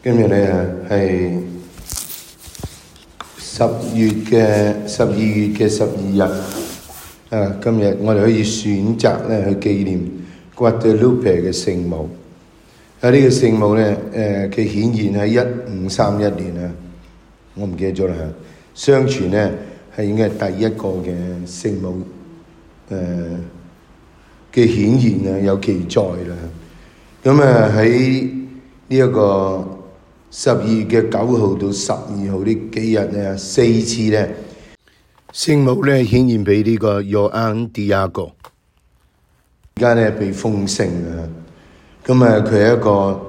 今日咧係12月嘅12日。今日我哋可以選擇咧去紀念 Guadalupe 嘅聖母。呢個聖母咧，佢顯現喺1531年啊，我唔記得咗啦。相傳咧係應該係第一個嘅聖母嘅顯現啊，有記載啦。咁喺呢一個12月嘅9號到12號呢幾日咧，4次咧，聖母咧顯現俾呢個 Joan Diago， 而家咧被封聖啊。咁佢係一個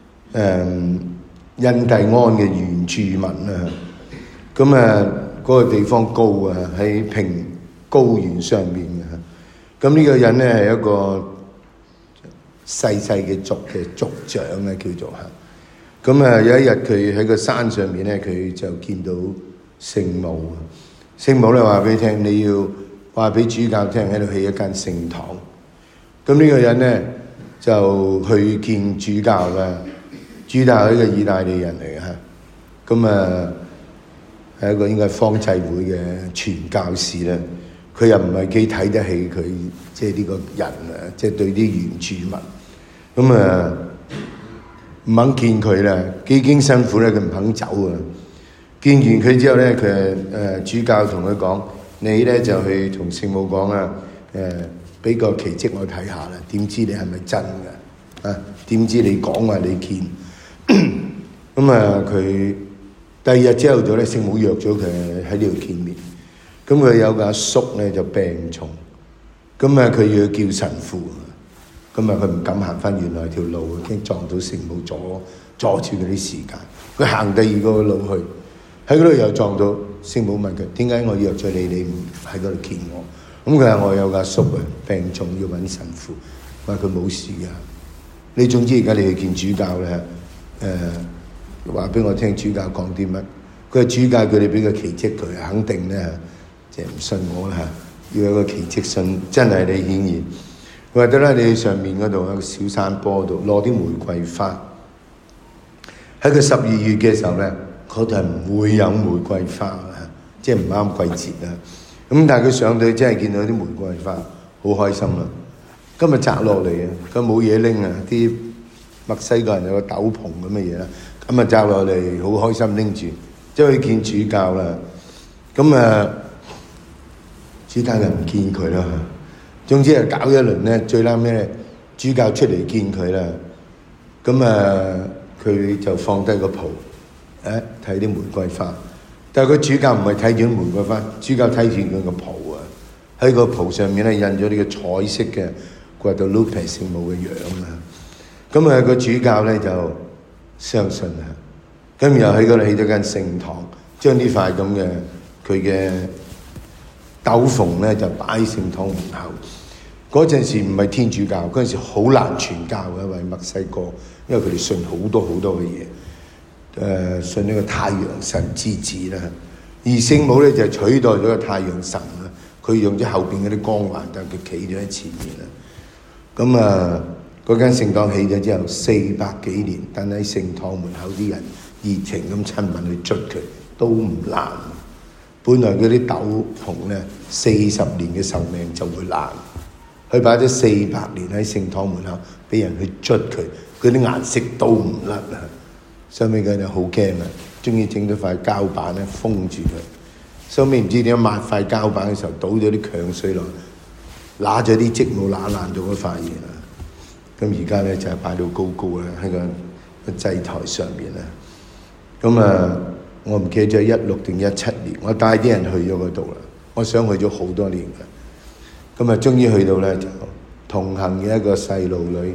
印第安嘅原住民啊。咁嗰個地方高啊，喺平高原上面啊。咁呢個人咧係一個細嘅族長啊，叫做嚇。咁有一日佢喺個山上面咧，佢就見到聖母。聖母咧話俾你聽，你要話俾主教聽，喺度起一間聖堂。咁呢個人咧就去見主教啦。主教係一個意大利人嚟嘅嚇。咁係一個應該係方濟會嘅傳教士啦。佢又唔係幾睇得起佢，即係呢個人啊，即係對啲原住民。咁唔肯見佢啦，幾經辛苦咧，佢唔肯走啊。見完佢之後咧，佢主教同佢講：你咧就去同聖母講啊，俾個奇蹟我睇下啦。點知你係咪真㗎？啊，點知你講話你見？咁佢第二日朝頭早咧，聖母約咗佢喺呢度見面。咁佢有個阿叔咧就病重，咁佢要叫神父。咁佢唔敢行翻原來條路，驚撞到聖母阻住佢啲時間。佢行第二個路去，喺嗰度又撞到聖母，問佢點解我約咗你，你唔喺嗰度見我？咁佢話我有個阿叔啊，病重要揾神父，話佢冇事㗎。你總之而家你去見主教咧，話俾我聽主教講啲乜？佢話主教叫你俾個奇蹟佢，肯定咧即係唔信我啦，要有個奇蹟信真係你顯現。佢話得啦，你去上面嗰度有個小山坡度攞啲玫瑰花。喺佢12月嘅時候咧，嗰度係唔會有玫瑰花，即係唔啱季節啊。咁但係佢上到去真係見到啲玫瑰花，好開心啦。今日摘落嚟啊，佢冇嘢拎啊，啲墨西哥人有個斗篷咁嘅嘢啦，咁摘落嚟好開心拎住，即係去見主教啦。咁主教就唔見佢啦。總之係搞一輪咧，最撚尾主教出嚟見佢啦。咁佢就放低個袍，睇啲玫瑰花。但係個主教唔係睇住玫瑰花，主教睇住佢個袍啊。喺個袍上面咧印咗呢個彩色嘅 Guadalupe 聖母嘅樣啊。咁個主教咧就相信啊。咁又喺嗰度起咗間聖堂，將呢塊咁嘅佢嘅斗篷咧就擺喺聖堂門口。嗰陣時唔係天主教，嗰陣時好難傳教嘅，因為墨西哥，因為佢哋信好多嘅嘢，信呢個太陽神之子啦。而聖母咧就取代咗個太陽神啦，佢用咗後邊嗰啲光環，但佢企咗喺前面啦。咁嗰間聖堂起咗之後400幾年，但喺聖堂門口啲人熱情咁親吻去捽佢，都唔爛。本來嗰啲斗篷咧40年嘅壽命就會爛。佢擺咗400年喺聖堂門口，俾人去捽佢，嗰啲顏色都唔甩啊！收尾佢就好驚啊，終於整咗塊膠板咧封住佢。收尾唔知點樣抹塊膠板嘅時候，倒咗啲強水落，揦咗啲積冇揦爛咗嗰塊嘢啦。咁而家咧就係擺到高高啦，喺個祭台上面啦。咁我唔記得咗16定17年，我帶啲人去咗嗰度啦。我想去咗好多年㗎。咁終於去到咧，就同行嘅一個細路女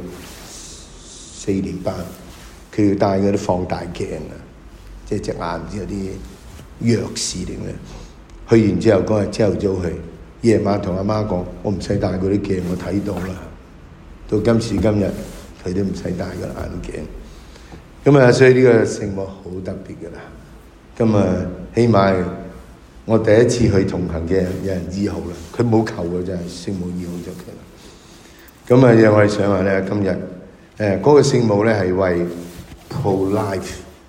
4年班，佢要戴嗰啲放大鏡啊，即係隻眼唔知有啲弱視定咧。去完之後嗰日朝頭早去，夜晚同阿媽講：我唔使戴嗰啲鏡，我睇到啦。到今時今日，佢都唔使戴個眼鏡。咁所以呢個聖母好特別㗎啦。咁起碼我第一次去同行嘅有人醫好啦，佢冇求嘅就係聖母醫好咗佢啦。咁我哋想話咧，今日嗰個聖母咧係為 pro-life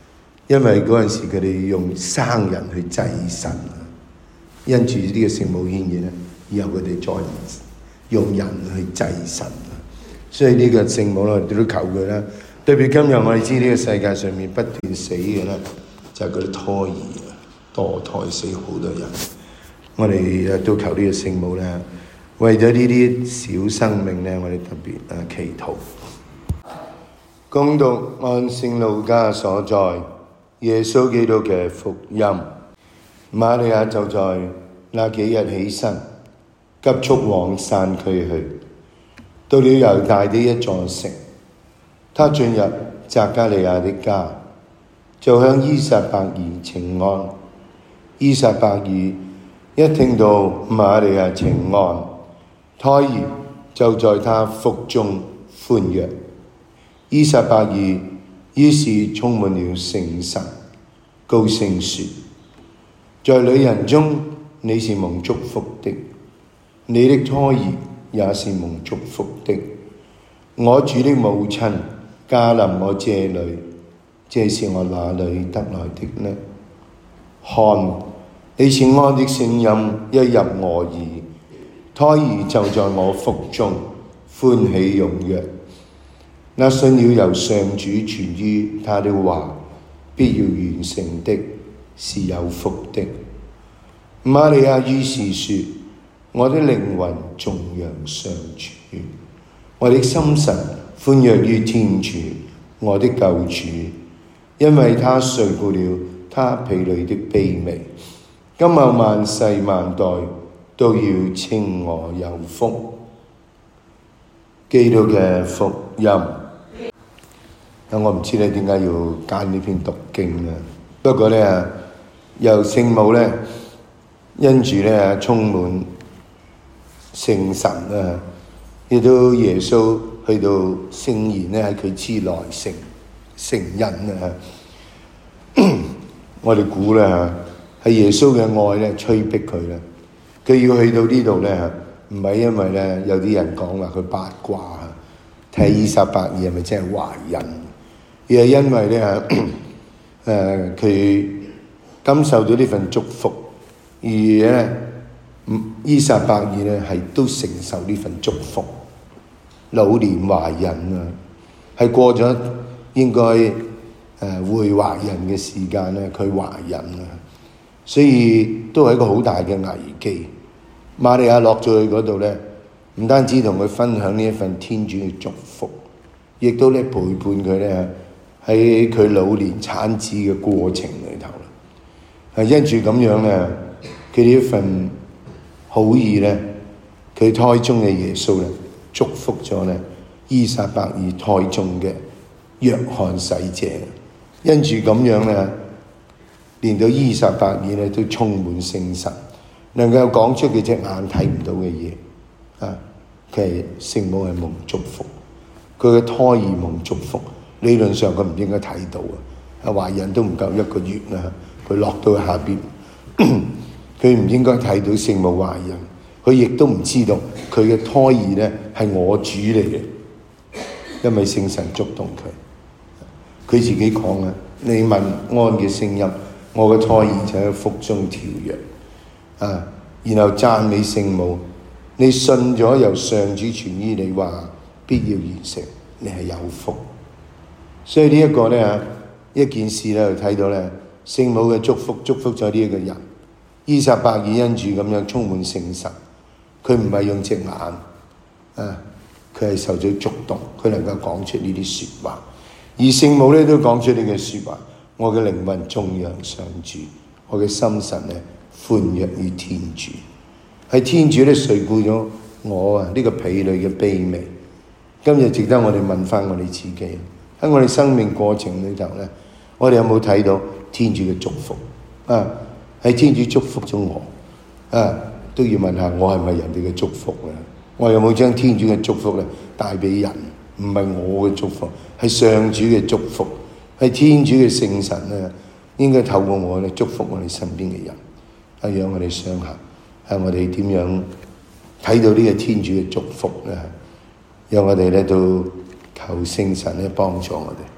因為嗰陣時佢哋用生人去祭神，因住呢個聖母獻現咧，以後佢哋再唔用人去祭神，所以呢個聖母咧，我哋都求佢啦。特別今日我哋知呢個世界上面不斷死嘅咧，就係嗰啲胎兒墮胎死好多人。我哋都求呢個聖母咧，為咗呢啲小生命咧，我哋特別祈禱。恭讀按聖路加所載耶穌基督嘅福音，瑪利亞就在那幾日起身，急速往山區去，到了猶大的一座城。他進入匝加利亞的家，就向依撒伯爾請安。依撒伯爾一聽到瑪利亞請安，胎兒就在他腹中歡躍。依撒伯爾於是充滿了聖神，高聲說：在女人中你是蒙祝福的，你的胎兒也是蒙祝福的。我主的母親駕臨我這裏，這是我哪裏得來的呢？看，你請安的聲音一入我耳，胎兒就在我腹中歡喜踴躍。那信了由上主傳於他的話必要完成的，是有福的。瑪利亞於是說：我的靈魂頌揚上主，我的心神歡躍於天主，我的救主，因為他垂顧了他婢女的卑微。今後萬世萬代都要稱我有福。基督嘅福音。我唔知你點解要揀呢篇讀經啊？不過咧，由聖母咧，因住咧充滿聖神啊，亦都耶穌去到聖言咧喺佢之內成人啊！我哋估咧係耶穌嘅愛咧催逼佢啦，佢要去到呢度咧，唔係因為咧有啲人講話佢八卦啊，睇依撒伯爾係咪真係懷孕？而係因為咧佢感受到呢份祝福，而咧依撒伯爾咧係都承受呢份祝福。老年懷孕啊，係過咗應該會懷孕嘅時間咧，佢懷孕啊，所以都係一個好大嘅危機。瑪利亞落咗去嗰度咧，唔單止同佢分享呢一份天主嘅祝福，亦都咧陪伴佢咧喺佢老年產子嘅過程裏頭啦。係因住咁樣咧，佢呢一份好意咧，佢胎中嘅耶穌咧祝福咗咧依撒伯爾胎中嘅若翰洗者。因住咁樣咧，連到依撒伯爾咧都充滿聖神，能夠講出佢隻眼睇唔到嘅嘢啊！佢係聖母係蒙祝福，佢嘅胎兒蒙祝福。理論上佢唔應該睇到啊！懷孕都唔夠1個月啦，佢落到下邊，佢唔應該睇到聖母懷孕，佢亦都唔知道佢嘅胎兒咧係我主嚟嘅，因為聖神觸動佢。佢自己講啦：你問安嘅聲音，我嘅胎兒就喺腹中跳躍啊！然後讚美聖母，你信咗由上主傳於你話必要完成，你係有福。所以呢一個咧一件事咧，就睇到咧聖母嘅祝福咗呢一個人。依撒伯爾因住咁樣充滿聖神，佢唔係用隻眼啊，佢係受咗觸動，佢能夠講出呢啲説話。而聖母咧都講出呢句説話：我嘅靈魂頌揚上主，我嘅心神咧歡躍於天主。係天主咧垂顧咗我啊呢個婢女嘅卑微。今日值得我哋問翻我哋自己，喺我哋生命過程裏頭咧，我哋有冇睇到天主嘅祝福啊？喺天主祝福咗我啊，都要問下我係咪人哋嘅祝福咧？我有冇將天主嘅祝福咧帶俾人？唔係我嘅祝福，係上主嘅祝福，係天主嘅聖神咧，應該透過我咧祝福我哋身邊嘅人，係讓我哋想下，係我哋點樣睇到呢個天主嘅祝福咧？讓我哋咧都求聖神咧幫助我哋。